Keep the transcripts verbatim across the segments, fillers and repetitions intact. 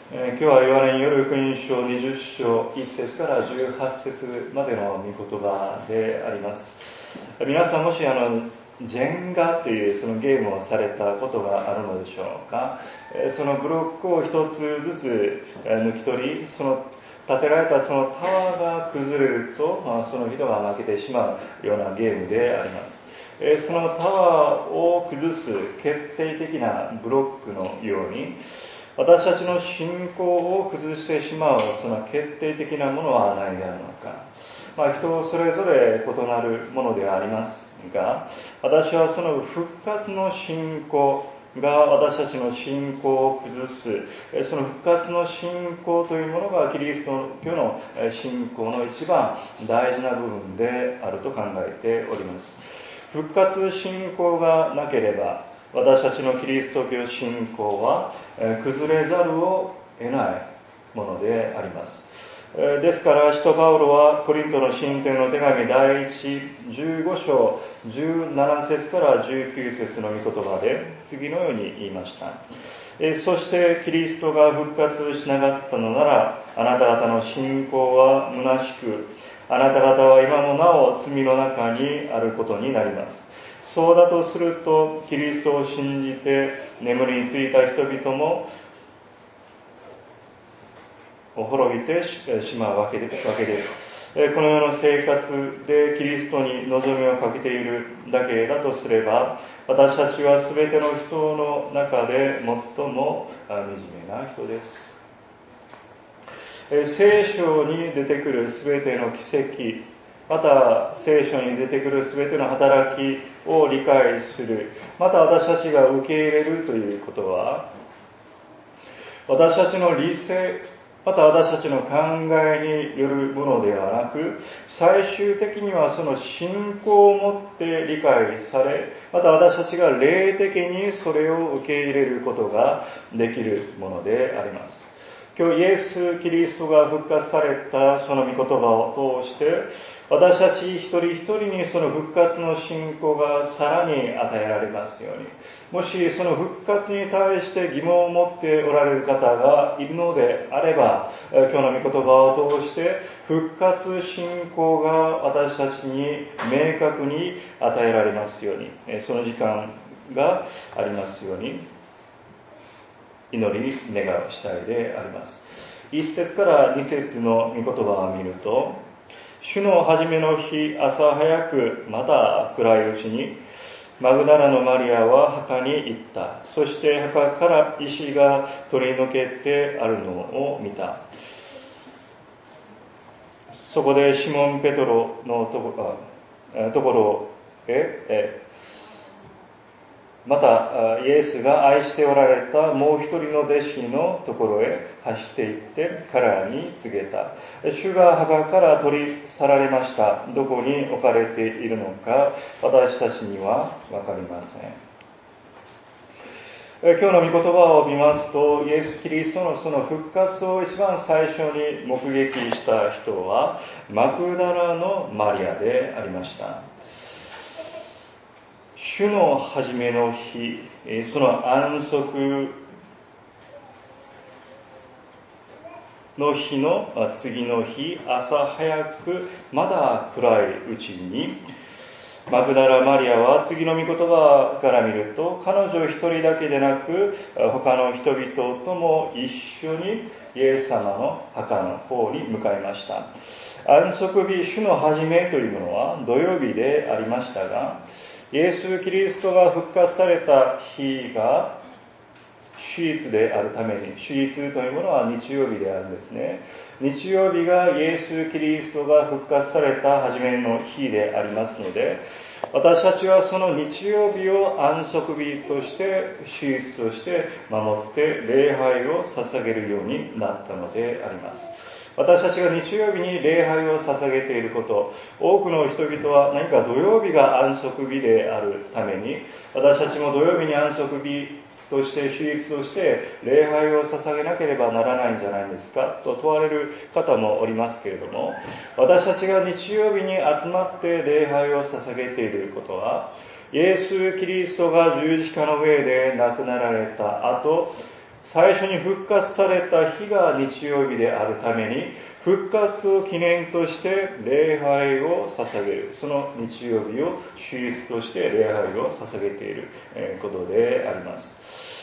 えー、今日はヨハネによる福音書にじゅっ章いち節からじゅうはち節までの御言葉であります。皆さんもしあのジェンガというそのゲームをされたことがあるのでしょうか。そのブロックを一つずつ抜き取り、その建てられたそのタワーが崩れると、まあ、その人が負けてしまうようなゲームであります。そのタワーを崩す決定的なブロックのように、私たちの信仰を崩してしまうその決定的なものは何であるのか。まあ、人それぞれ異なるものでありますが、私はその復活の信仰が私たちの信仰を崩す、その復活の信仰というものがキリスト教の信仰の一番大事な部分であると考えております。復活信仰がなければ、私たちのキリスト教信仰は崩れざるを得ないものであります。ですから使徒パウロはコリントの信徒への手紙第一じゅうご章じゅうなな節からじゅうきゅう節の御言葉で次のように言いました。そしてキリストが復活しなかったのなら、あなた方の信仰は虚しく、あなた方は今もなお罪の中にあることになります。そうだとすると、キリストを信じて眠りについた人々も滅びてしまうわけです。この世の生活でキリストに望みをかけているだけだとすれば、私たちは全ての人の中で最も惨めな人です。聖書に出てくる全ての奇跡、また聖書に出てくる全ての働きを理解する、また私たちが受け入れるということは、私たちの理性、また私たちの考えによるものではなく、最終的にはその信仰を持って理解され、また私たちが霊的にそれを受け入れることができるものであります。今日イエス・キリストが復活されたその御言葉を通して、私たち一人一人にその復活の信仰がさらに与えられますように。もしその復活に対して疑問を持っておられる方がいるのであれば、今日の御言葉を通して復活信仰が私たちに明確に与えられますように、その時間がありますように祈り願う次第であります。いち節からに節の御言葉を見ると、主の初めの日、朝早くまだ暗いうちにマグダラのマリアは墓に行った。そして墓から石が取り除けてあるのを見た。そこでシモン・ペトロのところ、ところへ、えまたイエスが愛しておられたもう一人の弟子のところへ走って行って彼らに告げた。主が墓から取り去られました。どこに置かれているのか私たちには分かりません。今日の御言葉を見ますと、イエス・キリストのその復活を一番最初に目撃した人はマグダラのマリアでありました。主の初めの日、その安息の日の次の日、朝早くまだ暗いうちに、マグダラマリアは次の御言葉から見ると、彼女一人だけでなく他の人々とも一緒にイエス様の墓の方に向かいました。安息日、主の初めというものは土曜日でありましたが、イエス・キリストが復活された日が主日であるために、主日というものは日曜日であるんですね。日曜日がイエス・キリストが復活された初めの日でありますので、私たちはその日曜日を安息日として、主日として守って礼拝を捧げるようになったのであります。私たちが日曜日に礼拝を捧げていること、多くの人々は何か土曜日が安息日であるために、私たちも土曜日に安息日として主日として礼拝を捧げなければならないんじゃないですかと問われる方もおりますけれども、私たちが日曜日に集まって礼拝を捧げていることは、イエス・キリストが十字架の上で亡くなられた後、 最初に復活された日が日曜日であるために、復活を記念として礼拝を捧げる。その日曜日を主日として礼拝を捧げていることであります。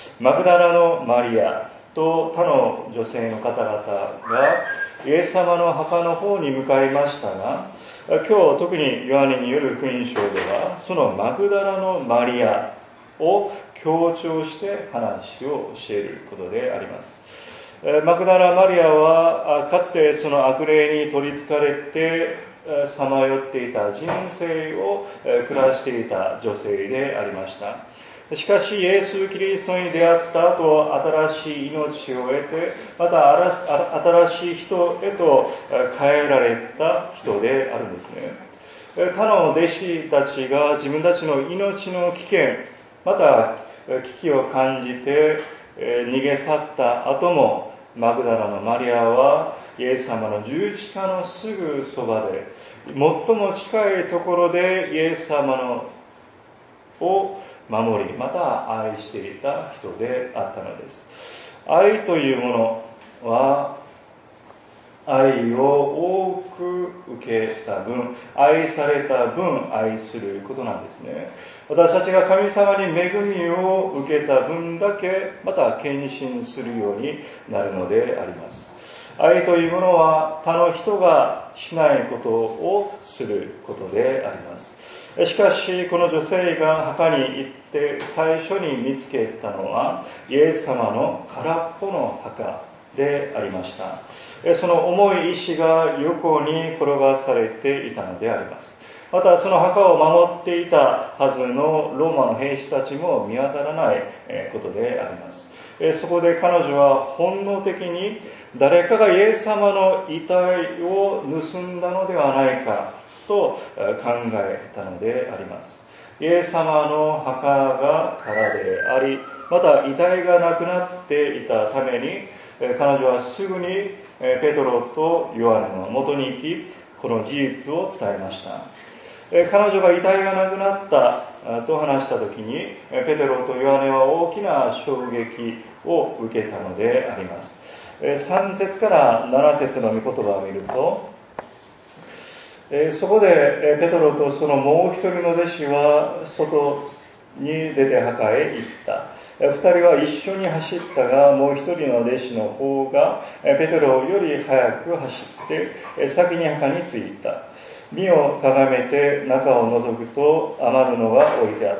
マグダラのマリアと他の女性の方々がイエス様の墓の方に向かいましたが、今日特にヨハネによる福音書では、そのマグダラのマリアを強調して話をしていることであります。マグダラ・マリアはかつてその悪霊に取りつかれてさまよっていた人生を暮らしていた女性でありました。しかしイエス・キリストに出会った後、新しい命を得て、また新しい人へと変えられた人であるんですね。他の弟子たちが自分たちの命の危険、また危機を感じて逃げ去った後も、マグダラのマリアはイエス様の十字架のすぐそばで、最も近いところでイエス様のを守り、また愛していた人であったのです。愛というものは、愛を多く受けた分、愛された分、愛することなんですね。私たちが神様に恵みを受けた分だけ、また献身するようになるのであります。愛というものは、他の人がしないことをすることであります。しかし、この女性が墓に行って最初に見つけたのは、イエス様の空っぽの墓でありました。その重い石が横に転がされていたのであります。またその墓を守っていたはずのローマの兵士たちも見当たらないことであります。そこで彼女は本能的に誰かがイエス様の遺体を盗んだのではないかと考えたのであります。イエス様の墓が空であり、また遺体がなくなっていたために、彼女はすぐにペトロとヨハネの元に行き、この事実を伝えました。彼女が遺体がなくなったと話したときに、ペテロとヨハネは大きな衝撃を受けたのであります。さん節からなな節の御言葉を見ると、そこでペトロとそのもう一人の弟子は外に出て墓へ行った。二人は一緒に走ったが、もう一人の弟子の方がペテロより早く走って先に墓に着いた。身をかがめて中を覗くと余るのが置いてあった。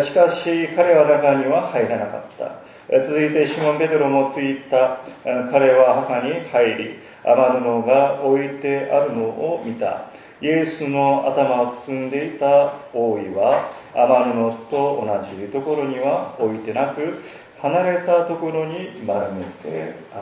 しかし彼は中には入らなかった。続いてシモン・ペテロも着いた。彼は墓に入り、余るのが置いてあるのを見た。イエスの頭を包んでいた覆いは余るのと同じところには置いてなく、離れたところに丸めてあった。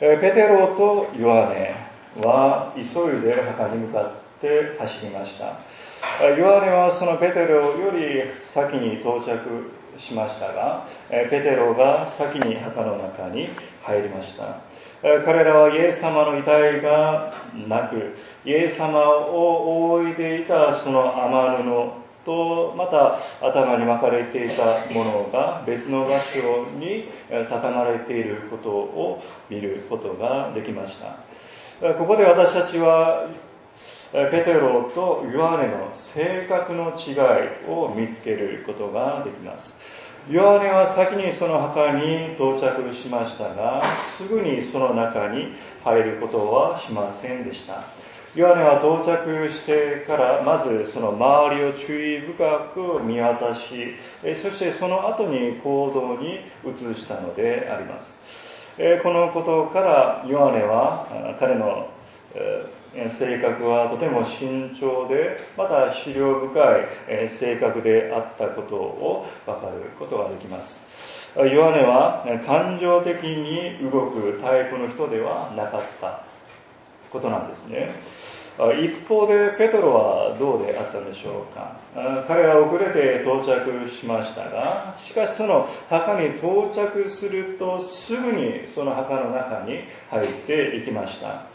ペテロとヨハネは急いで墓に向かって走りました。ヨハネはそのペテロより先に到着しましたが、ペテロが先に墓の中に入りました。彼らはイエス様の遺体がなく、イエス様を覆いていたその雨布と、また頭に巻かれていたものが別の場所に畳まれていることを見ることができました。ここで私たちはペテロとヨハネの性格の違いを見つけることができます。ヨハネは先にその墓に到着しましたが、すぐにその中に入ることはしませんでした。ヨハネは到着してからまずその周りを注意深く見渡し、そしてその後に行動に移したのであります。このことからヨハネは彼の性格はとても慎重で、また思慮深い性格であったことを分かることができます。ヨハネは感情的に動くタイプの人ではなかったことなんですね。一方でペトロはどうであったんでしょうか。彼は遅れて到着しましたが、しかしその墓に到着するとすぐにその墓の中に入っていきました。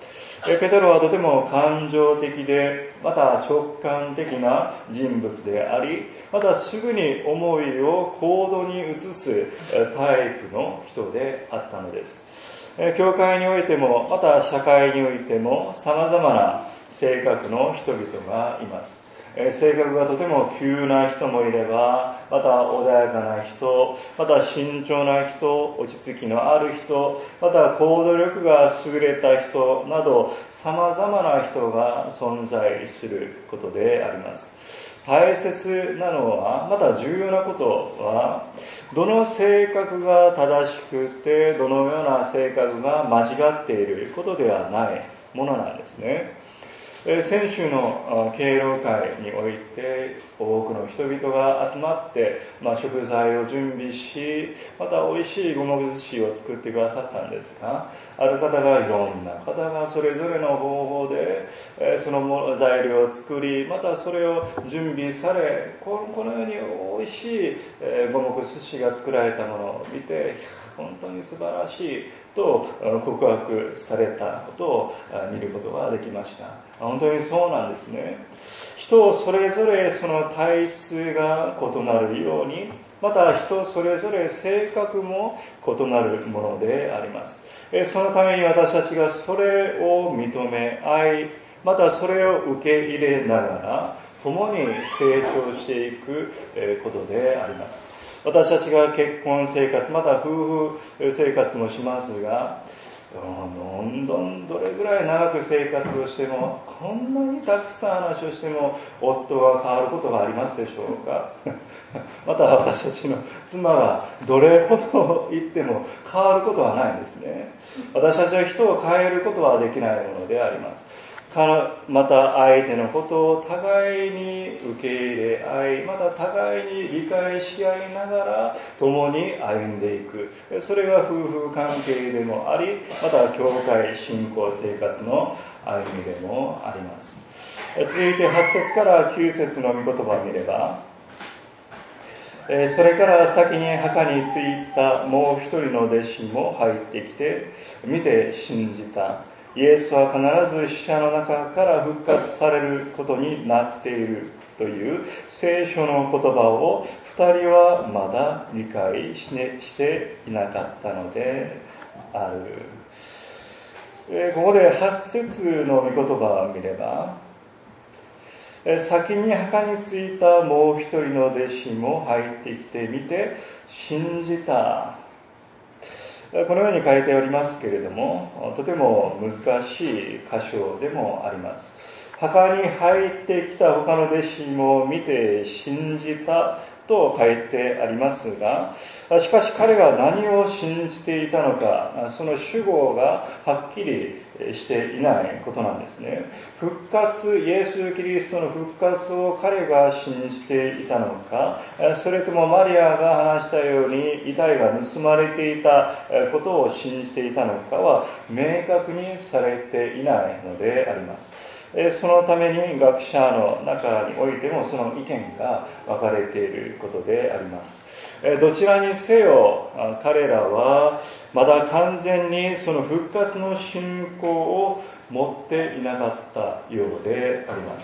ペテロはとても感情的で、また直感的な人物であり、またすぐに思いを行動に移すタイプの人であったのです。教会においても、また社会においても様々な性格の人々がいます。性格がとても急な人もいれば、また穏やかな人、また慎重な人、落ち着きのある人、また行動力が優れた人など、様々な人が存在することであります。大切なのは、また重要なことは、どの性格が正しくて、どのような性格が間違っていることではないものなんですね。先週の敬老会において多くの人々が集まって、まあ、食材を準備し、また美味しいごま寿司を作ってくださったんですが、ある方がいろんな方がそれぞれの方法でその材料を作り、またそれを準備され、このように美味しいごま寿司が作られたものを見て、本当に素晴らしいと告白されたことを見ることができました。本当にそうなんですね。人それぞれその体質が異なるように、また人それぞれ性格も異なるものであります。そのために私たちがそれを認め合い、またそれを受け入れながら共に成長していくことであります。私たちが結婚生活、また夫婦生活もしますが、どんどんどれぐらい長く生活をしても、こんなにたくさん話をしても夫が変わることがありますでしょうか。また私たちの妻がどれほど言っても変わることはないんですね。私たちは人を変えることはできないものであります。また相手のことを互いに受け入れ合い、また互いに理解し合いながら共に歩んでいく。それが夫婦関係でもあり、また教会信仰生活の歩みでもあります。続いてはち節からきゅう節の御言葉を見れば、それから先に墓に着いたもう一人の弟子も入ってきて、見て信じた。イエスは必ず死者の中から復活されることになっているという聖書の言葉を二人はまだ理解していなかったのである。ここではち節の御言葉を見れば、先に墓に着いたもう一人の弟子も入ってきてみて信じた。このように書いておりますけれども、とても難しい箇所でもあります。墓に入ってきた他の弟子も見て信じたと書いてありますが、しかし彼が何を信じていたのか、その主語がはっきりしていないことなんですね。復活、イエス・キリストの復活を彼が信じていたのか、それともマリアが話したように遺体が盗まれていたことを信じていたのかは明確にされていないのであります。そのために学者の中においてもその意見が分かれていることであります。どちらにせよ彼らはまだ完全にその復活の信仰を持っていなかったようであります。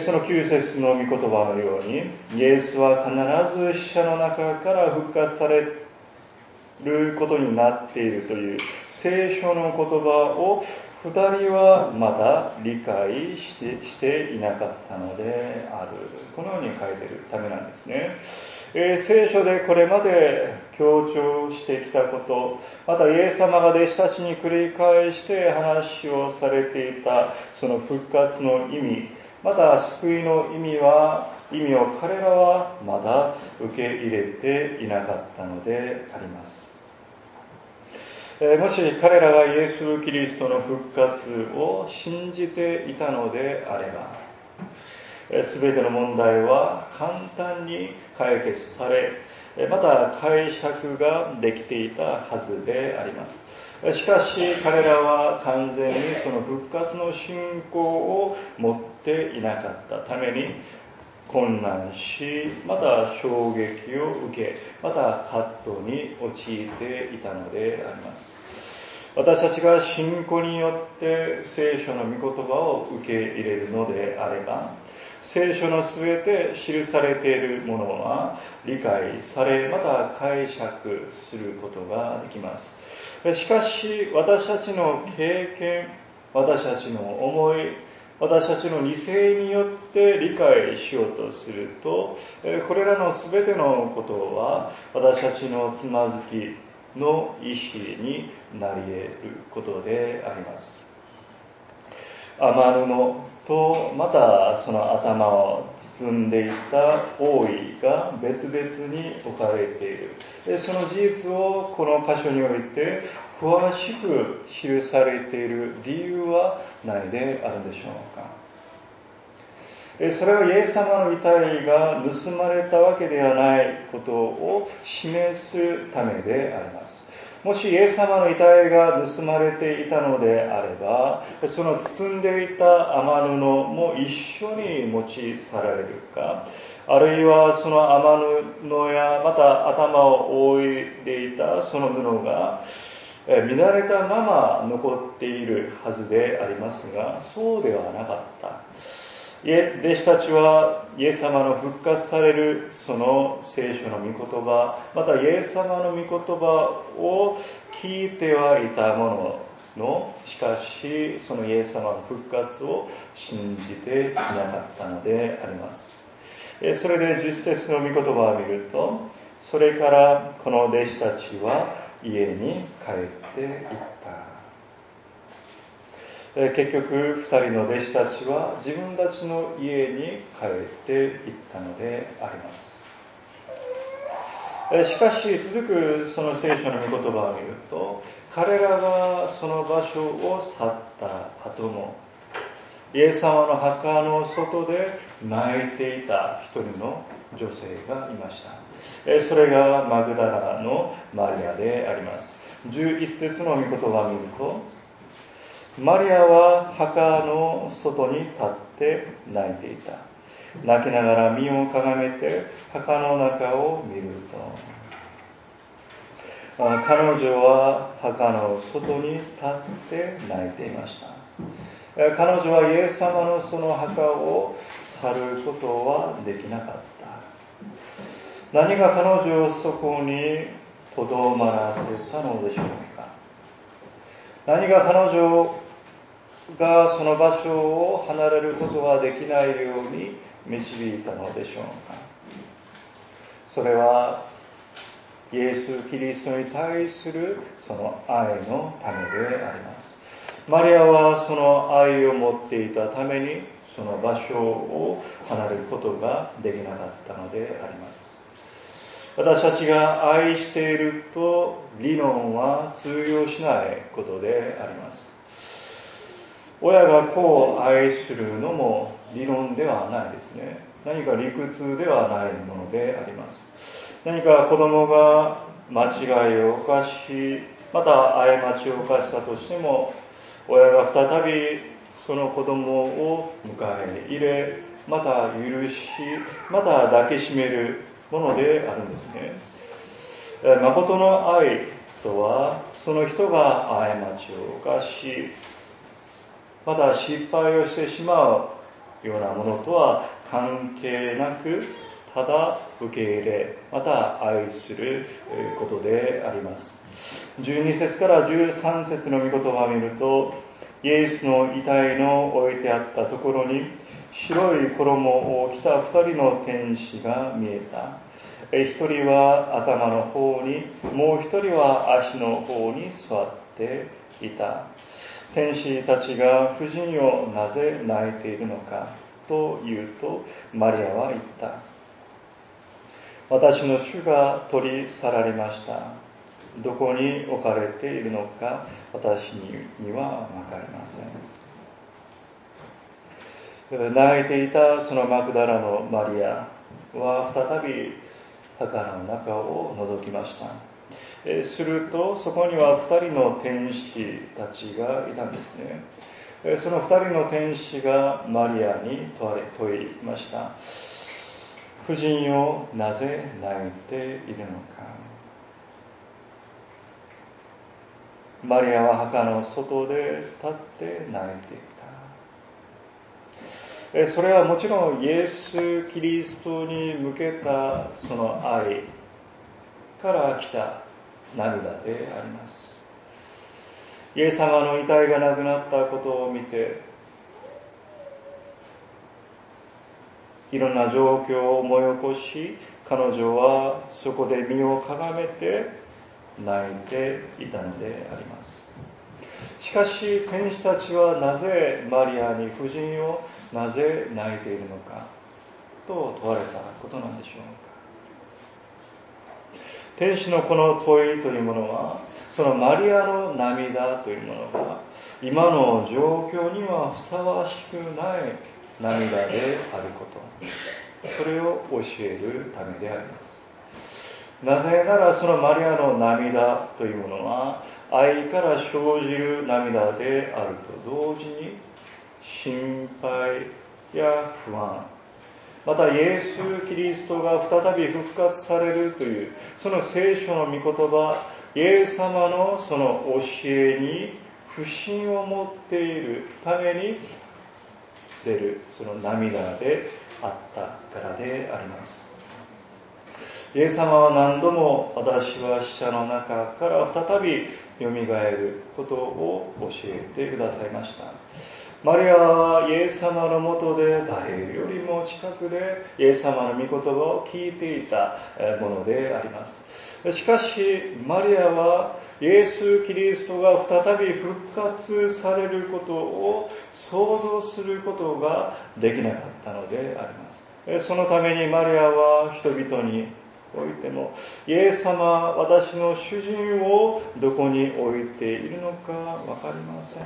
そのきゅう節の御言葉のように、イエスは必ず死者の中から復活されることになっているという聖書の言葉を二人はまだ理解して、していなかったのである。このように書いているためなんですね。えー、聖書でこれまで強調してきたこと、またイエス様が弟子たちに繰り返して話をされていたその復活の意味、また救いの意味は、意味を彼らはまだ受け入れていなかったのであります。もし彼らがイエス・キリストの復活を信じていたのであれば、すべての問題は簡単に解決され、また解釈ができていたはずであります。しかし彼らは完全にその復活の信仰を持っていなかったために混乱し、また衝撃を受け、また葛藤に陥っていたのであります。 私たちが信仰によって聖書の御言葉を受け入れるのであれば、聖書のすべて記されているものは理解され、また解釈することができます。しかし、私たちの経験、私たちの思い、私たちの理性によって理解しようとすると、これらのすべてのことは私たちのつまずきの意識になり得ることであります。雨布とまたその頭を包んでいた覆いが別々に置かれている。その事実をこの箇所において詳しく記されている理由は何であるでしょうか。それはイエス様の遺体が盗まれたわけではないことを示すためであります。もしイエス様の遺体が盗まれていたのであれば、その包んでいた雨布も一緒に持ち去られるか、あるいはその雨布やまた頭を覆いでいたその布が乱れたまま残っているはずでありますが、そうではなかった。弟子たちはイエス様の復活されるその聖書の御言葉、またイエス様の御言葉を聞いてはいたものの、しかしそのイエス様の復活を信じていなかったのであります。それでじゅっ節の御言葉を見ると、それからこの弟子たちは家に帰っていった。結局二人の弟子たちは自分たちの家に帰っていったのであります。しかし続くその聖書の御言葉を見ると、彼らがその場所を去った後もイエス様の墓の外で泣いていた一人の女性がいました。それがマグダラのマリアであります。じゅういち節の御言葉を見ると、マリアは墓の外に立って泣いていた。泣きながら身をかがめて墓の中を見ると、彼女は墓の外に立って泣いていました。彼女はイエス様のその墓を去ることはできなかった。何が彼女をそこにとどまらせたのでしょうか。何が彼女がその場所を離れることができないように導いたのでしょうか。それはイエス・キリストに対するその愛のためであります。マリアはその愛を持っていたためにその場所を離れることができなかったのであります。私たちが愛していると理論は通用しないことであります。親が子を愛するのも理論ではないですね。何か理屈ではないものであります。何か子供が間違いを犯し、また過ちを犯したとしても、親が再びその子供を迎え入れ、また許し、また抱きしめるものであるんですね。誠の愛とは、その人が過ちを犯し、また失敗をしてしまうようなものとは関係なく、ただ受け入れ、また愛することであります。じゅうに節からじゅうさん節の御言葉を見ると、イエスの遺体の置いてあったところに白い衣を着た二人の天使が見えた。一人は頭の方に、もう一人は足の方に座っていた。天使たちが婦人をなぜ泣いているのかというと、マリアは言った。私の主が取り去られました。どこに置かれているのか私にはわかりません。泣いていたそのマグダラのマリアは再び墓の中を覗きました。するとそこには二人の天使たちがいたんですね。その二人の天使がマリアに問いました。婦人をなぜ泣いているのか。 マリアは墓の外で立って泣いていた。それはもちろんイエス・キリストに向けたその愛から来た涙であります。イエス様の遺体がなくなったことを見て、いろんな状況を思い起こし、彼女はそこで身をかがめて泣いていたのであります。しかし天使たちはなぜマリアに夫人をなぜ泣いているのかと問われたことなんでしょうか。天使のこの問いというものは、そのマリアの涙というものが今の状況にはふさわしくない涙であること、それを教えるためであります。なぜならそのマリアの涙というものは愛から生じる涙であると同時に、心配や不安、またイエス・キリストが再び復活されるというその聖書の御言葉、イエス様のその教えに不信を持っているために出るその涙であったからであります。イエス様は何度も私は死者の中から再びよみがえることを教えてくださいました。マリアはイエス様のもとで誰よりも近くでイエス様の御言葉を聞いていたものであります。しかしマリアはイエス・キリストが再び復活されることを想像することができなかったのであります。そのためにマリアは人々においても、イエス様、私の主人をどこに置いているのかわかりません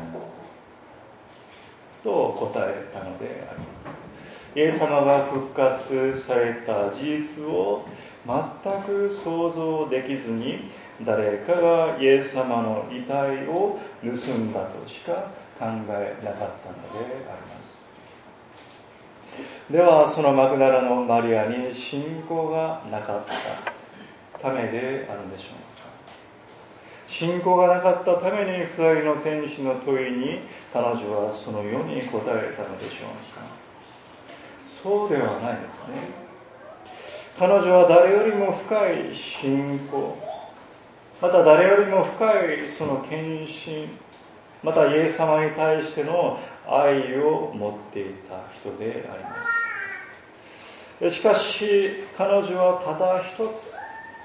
と答えたのであります。イエス様が復活された事実を全く想像できずに、誰かがイエス様の遺体を盗んだとしか考えなかったのであります。ではそのマグダラのマリアに信仰がなかったためであるでしょうか。信仰がなかったために二人の天使の問いに彼女はそのように答えたのでしょうか。そうではないですね。彼女は誰よりも深い信仰、また誰よりも深いその献身、またイエス様に対しての愛を持っていた人であります。しかし彼女はただ一つ、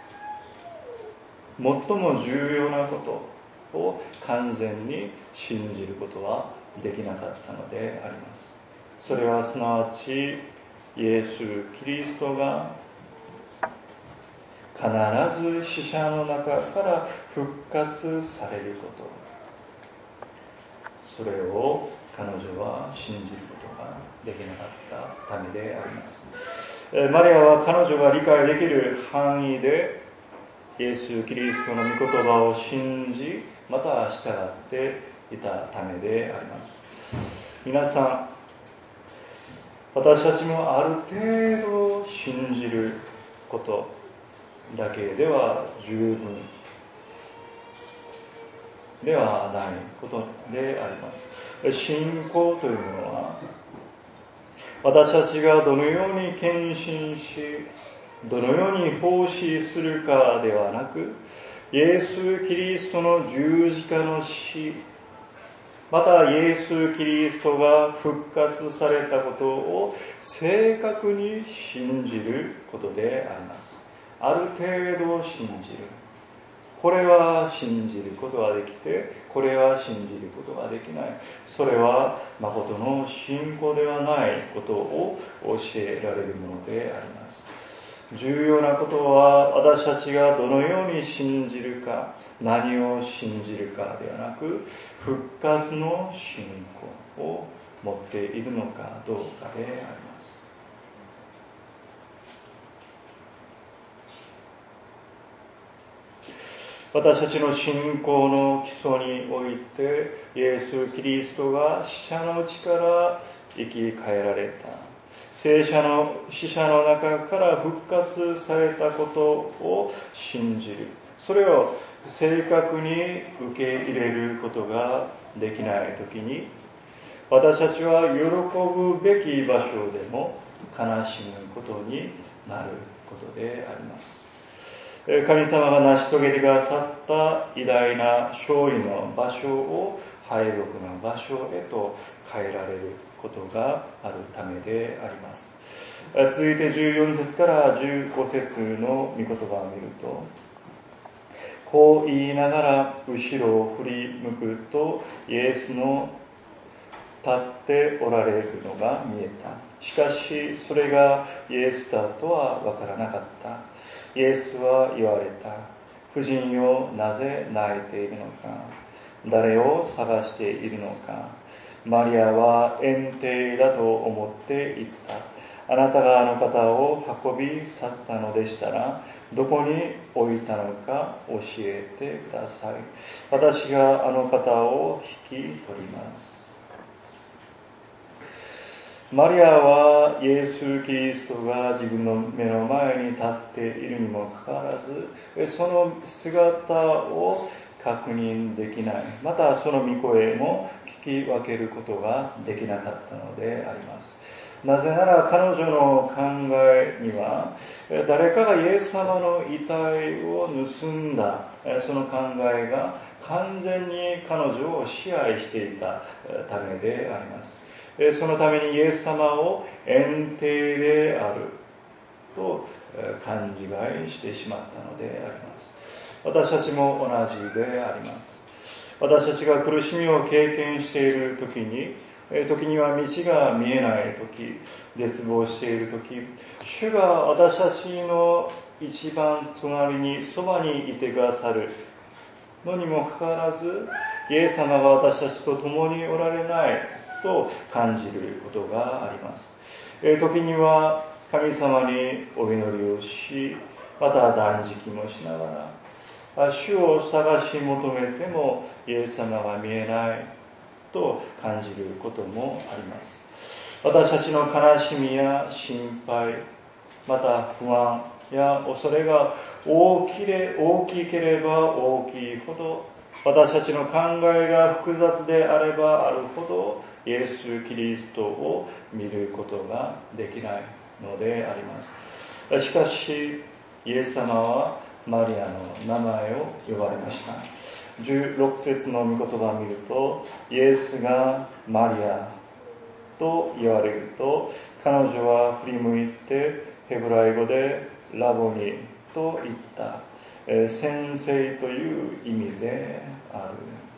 最も重要なことを完全に信じることはできなかったのであります。それはすなわちイエス・キリストが必ず死者の中から復活されること、それを彼女は信じることができなかったためであります。マリアは彼女が理解できる範囲でイエス・キリストの御言葉を信じ、また従っていたためであります。皆さん、私たちもある程度信じることだけでは十分ではないことであります。信仰というものは、私たちがどのように献身し、どのように奉仕するかではなく、イエス・キリストの十字架の死、またイエス・キリストが復活されたことを正確に信じることであります。ある程度信じる。これは信じることができて、これは信じることができない。それは誠の信仰ではないことを教えられるものであります。重要なことは、私たちがどのように信じるか、何を信じるかではなく、復活の信仰を持っているのかどうかであります。私たちの信仰の基礎において、イエス・キリストが死者のうちから生き返られた。 聖者の死者の中から復活されたことを信じる。それを正確に受け入れることができないときに、私たちは喜ぶべき場所でも悲しむことになることであります。神様が成し遂げてくださった偉大な勝利の場所を敗北の場所へと変えられることがあるためであります。続いてじゅうよん節からじゅうご節の御言葉を見ると、こう言いながら後ろを振り向くと、イエスの立っておられるのが見えた。しかしそれがイエスだとは分からなかった。イエスは言われた。婦人よ、なぜ泣いているのか。誰を探しているのか。マリアは遠征だと思って言った。あなたがあの方を運び去ったのでしたら、どこに置いたのか教えてください。私があの方を引き取ります。マリアはイエス・キリストが自分の目の前に立っているにもかかわらず、その姿を確認できない、またその御声も聞き分けることができなかったのであります。なぜなら彼女の考えには、誰かがイエス様の遺体を盗んだその考えが完全に彼女を支配していたためであります。そのためにイエス様を遠征であると勘違いしてしまったのであります。私たちも同じであります。私たちが苦しみを経験している時に、時には道が見えない時、絶望している時、主が私たちの一番隣にそばにいてくださるのにもかかわらず、イエス様が私たちと共におられないと感じることがあります。時には神様にお祈りをし、また断食もしながら、主を探し求めてもイエス様が見えないと感じることもあります。私たちの悲しみや心配、また不安や恐れが大きれ、大きければ大きいほど、私たちの考えが複雑であればあるほど、イエス・キリストを見ることができないのであります。しかし、イエス様はマリアの名前を呼ばれました。じゅうろく節の御言葉を見ると、イエスがマリアと言われると、彼女は振り向いてヘブライ語でラボニと言った。先生という意味であ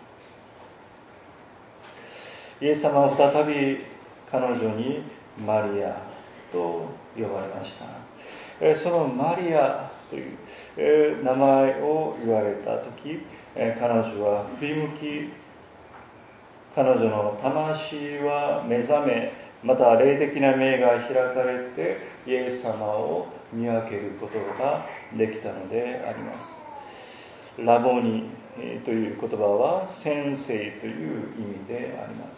る。イエス様は再び彼女にマリアと呼ばれました。そのマリアという名前を言われたとき、彼女は振り向き、彼女の魂は目覚め、また霊的な目が開かれてイエス様を見分けることができたのであります。ラボニという言葉は先生という意味であります。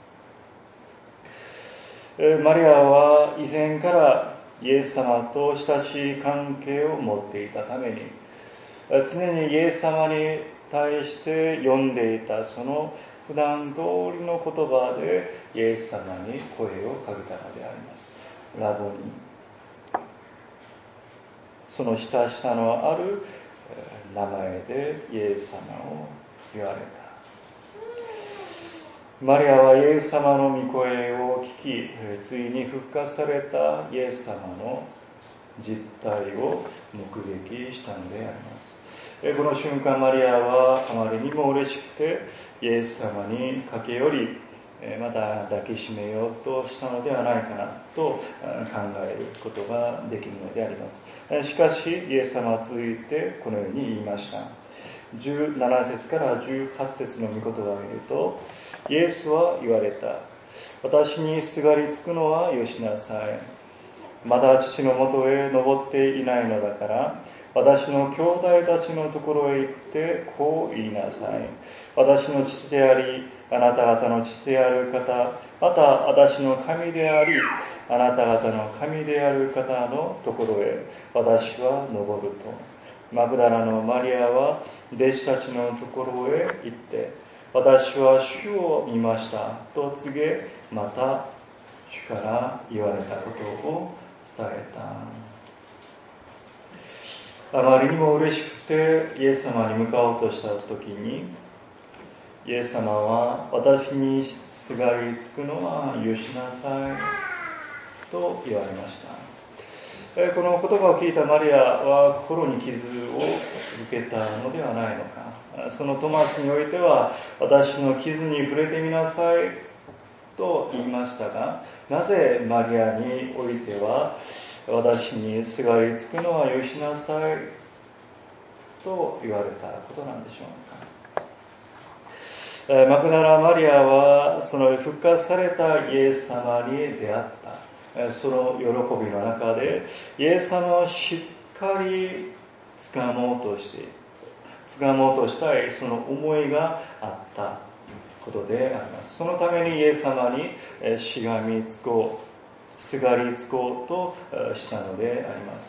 マリアは以前からイエス様と親しい関係を持っていたために、常にイエス様に対して呼んでいたその普段通りの言葉でイエス様に声をかけたのであります。ラボニ。その親しさのある名前でイエス様を言われた。マリアはイエス様の御声を聞き、ついに復活されたイエス様の実態を目撃したのであります。この瞬間マリアはあまりにも嬉しくてイエス様に駆け寄り、また抱きしめようとしたのではないかなと考えることができるのであります。しかしイエス様は続いてこのように言いました。じゅうなな節からじゅうはち節の御言葉を見ると、イエスは言われた。私にすがりつくのはよしなさい。まだ父のもとへ登っていないのだから、私の兄弟たちのところへ行ってこう言いなさい。私の父であり、あなた方の父である方、また私の神であり、 あなた方の神である方のところへ私は登ると。マグダラのマリアは弟子たちのところへ行って、私は主を見ましたと告げ、また主から言われたことを伝えた。あまりにも嬉しくてイエス様に向かおうとした時に、イエス様は私にすがりつくのは許しなさいと言われました。この言葉を聞いたマリアは心に傷を受けたのではないのか。そのトマスにおいては、私の傷に触れてみなさいと言いましたが、なぜマリアにおいては私にすがりつくのは許しなさいと言われたことなんでしょうか。マグダラ・マリアはその復活されたイエス様に出会った。その喜びの中でイエス様をしっかり掴もうとして掴もうとしたいその思いがあったことであります。そのためにイエス様にしがみつこう、すがりつこうとしたのであります。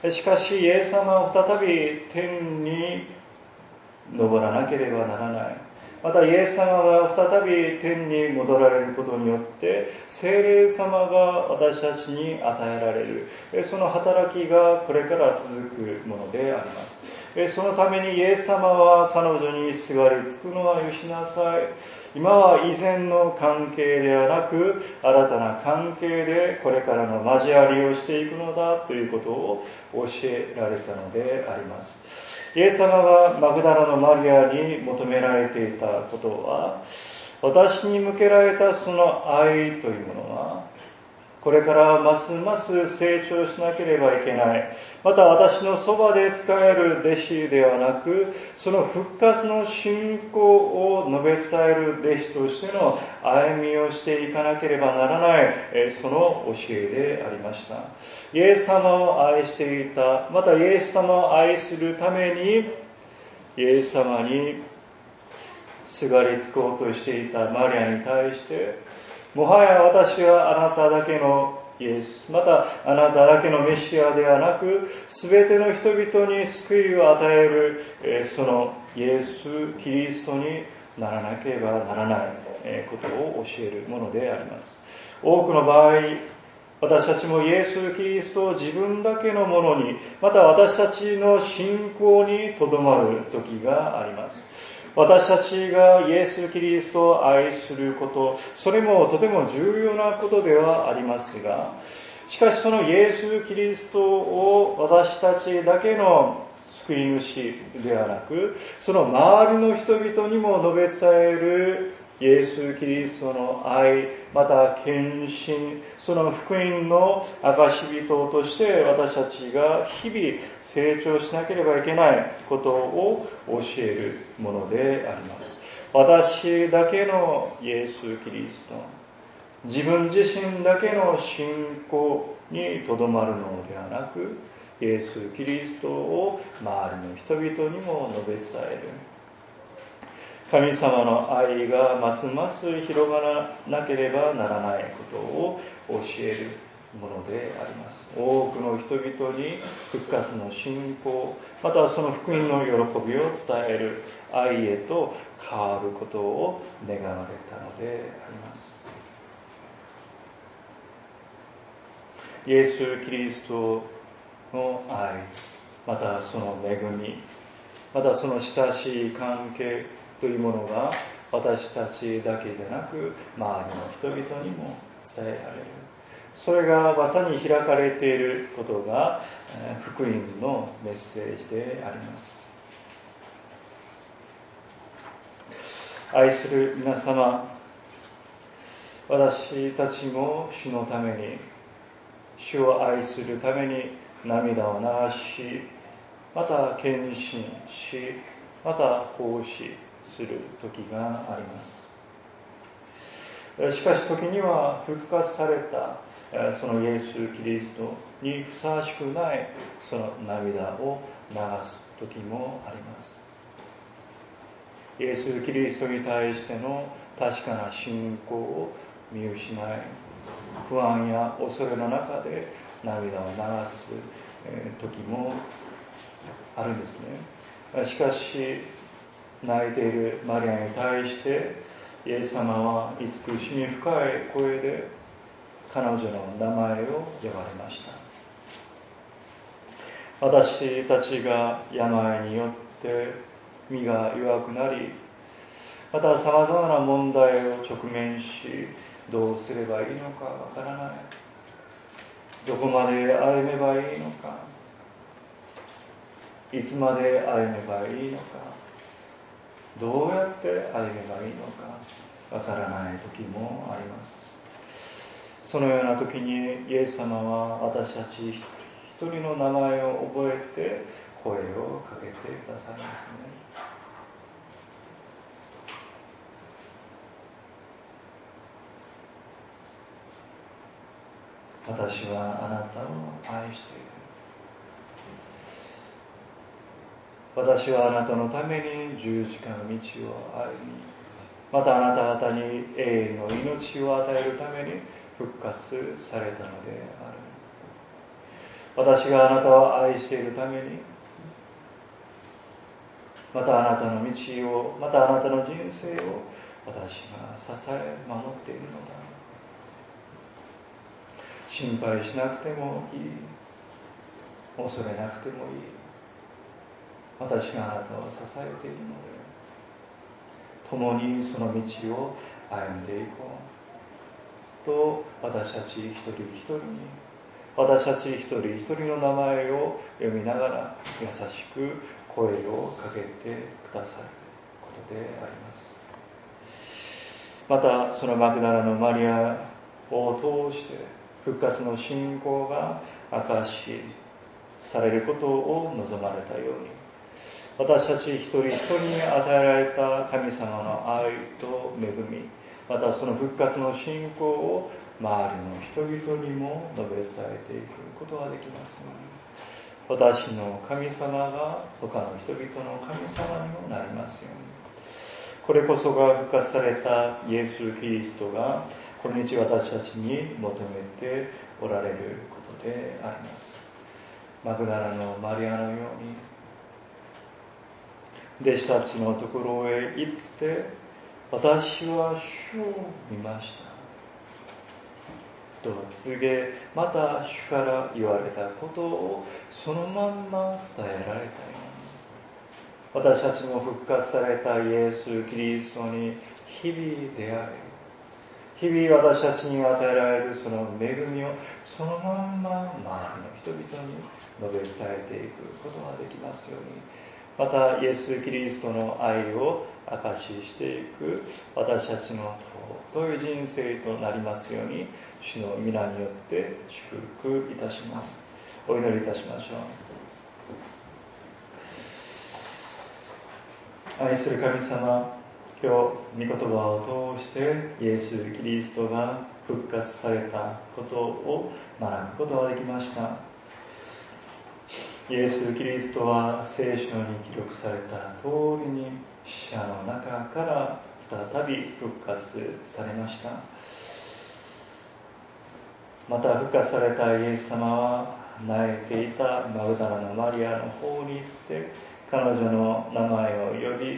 しかしイエス様は再び天に昇らなければならない。またイエス様が再び天に戻られることによって聖霊様が私たちに与えられる、その働きがこれから続くものであります。そのためにイエス様は彼女にすがりつくのは許しなさい。今は以前の関係ではなく新たな関係でこれからの交わりをしていくのだということを教えられたのであります。イエス様がマグダラのマリアに求められていたことは、私に向けられたその愛というものはこれからますます成長しなければいけない。また私のそばで仕える弟子ではなく、その復活の信仰を述べ伝える弟子としての歩みをしていかなければならない、その教えでありました。イエス様を愛していた、またイエス様を愛するためにイエス様にすがりつこうとしていたマリアに対して、もはや私はあなただけのイエス、またあなただけのメシアではなく、すべての人々に救いを与える、そのイエス・キリストにならなければならないことを教えるものであります。多くの場合、私たちもイエス・キリストを自分だけのものに、また私たちの信仰にとどまる時があります。私たちがイエス・キリストを愛すること、それもとても重要なことではありますが、しかしそのイエス・キリストを私たちだけの救い主ではなく、その周りの人々にも述べ伝えるイエス・キリストの愛、また献身、その福音の証人として私たちが日々成長しなければいけないことを教えるものであります。私だけのイエス・キリスト、自分自身だけの信仰にとどまるのではなく、イエス・キリストを周りの人々にも述べ伝える。神様の愛がますます広がらなければならないことを教えるものであります。多くの人々に復活の信仰、またその福音の喜びを伝える愛へと変わることを願われたのであります。イエス・キリストの愛、またその恵み、またその親しい関係というものが私たちだけでなく周りの人々にも伝えられる。それがまさに開かれていることが福音のメッセージであります。愛する皆様、私たちも主のために、主を愛するために涙を流し、また献身し、また奉仕する時があります。しかし時には復活されたそのイエス・キリストにふさわしくないその涙を流す時もあります。イエス・キリストに対しての確かな信仰を見失い、 不安や恐れの中で涙を流す時もあるんですね。しかし泣いているマリアに対してイエス様は慈しみ深い声で彼女の名前を呼ばれました。私たちが病によって身が弱くなり、またさまざまな問題を直面し、どうすればいいのかわからない、どこまで歩めばいいのか、いつまで歩めばいいのか、どうやって歩めばいいのかわからない時もあります。そのような時にイエス様は私たち一人の名前を覚えて声をかけてくださいますね。私はあなたを愛している。私はあなたのために十字架の道を歩み、またあなた方に永遠の命を与えるために復活されたのである。私があなたを愛しているために、またあなたの道を、またあなたの人生を私が支え守っているのだ。心配しなくてもいい、恐れなくてもいい、私があなたを支えているので、共にその道を歩んでいこうと、私たち一人一人に、私たち一人一人の名前を読みながら優しく声をかけてくださることであります。またそのマグダラのマリアを通して復活の信仰が証しされることを望まれたように、私たち一人一人に与えられた神様の愛と恵み、またその復活の信仰を周りの人々にも述べ伝えていくことができますように、私の神様が他の人々の神様にもなりますように。これこそが復活されたイエス・キリストが今日私たちに求めておられることであります。マグダラのマリアのように、弟子たちのところへ行って、私は主を見ましたと告げ、また主から言われたことをそのまんま伝えられたように、私たちも復活されたイエス・キリストに日々出会い、日々私たちに与えられるその恵みをそのまんま周りの人々に述べ伝えていくことができますように、またイエス・キリストの愛を証ししていく私たちの尊い人生となりますように、主の皆によって祝福いたします。お祈りいたしましょう。愛する神様、今日御言葉を通してイエス・キリストが復活されたことを学ぶことができました。イエス・キリストは聖書に記録された通りに死者の中から再び復活されました。また復活されたイエス様は泣いていたマグダラのマリアの方に行って彼女の名前を呼び、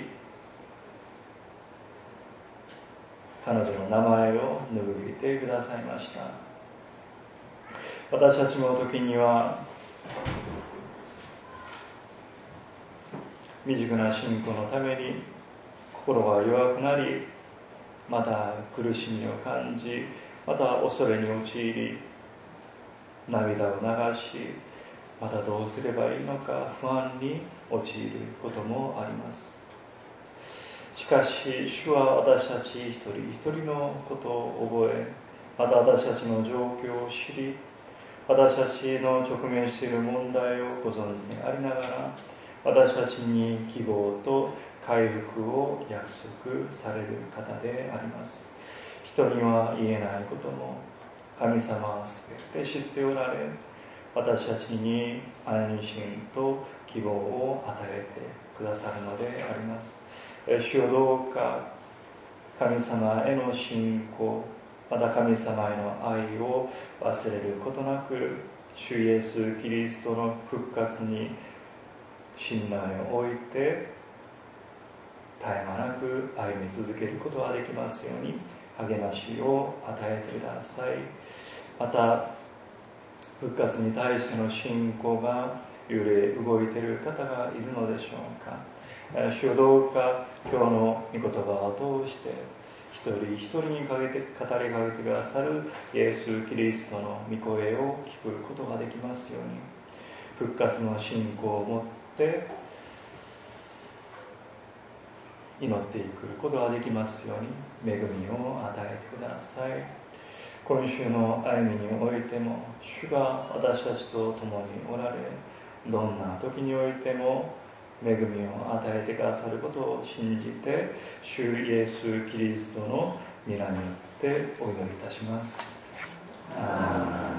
彼女の名前を拭いてくださいました。私たちも時には未熟な信仰のために心が弱くなり、また苦しみを感じ、また恐れに陥り、涙を流し、またどうすればいいのか不安に陥ることもあります。しかし主は私たち一人一人のことを覚え、また私たちの状況を知り、私たちの直面している問題をご存知でありながら、私たちに希望と回復を約束される方であります。人には言えないことも神様はすべて知っておられ、私たちに安心と希望を与えてくださるのであります。主よ、どうか神様への信仰、 また神様への愛を忘れることなく、主イエス・キリストの復活に信頼を置いて絶え間なく歩み続けることができますように励ましを与えてください。また復活に対しての信仰が揺れ動いている方がいるのでしょうか。主よ、どうか今日の御言葉を通して一人一人にかけて語りかけてくださるイエス・キリストの御声を聞くことができますように、復活の信仰を持って祈っていくことができますように恵みを与えてください。今週の歩みにおいても主が私たちと共におられ、どんな時においても恵みを与えてくださることを信じて、主イエス・キリストの皆によってお祈りいたします。アーメン。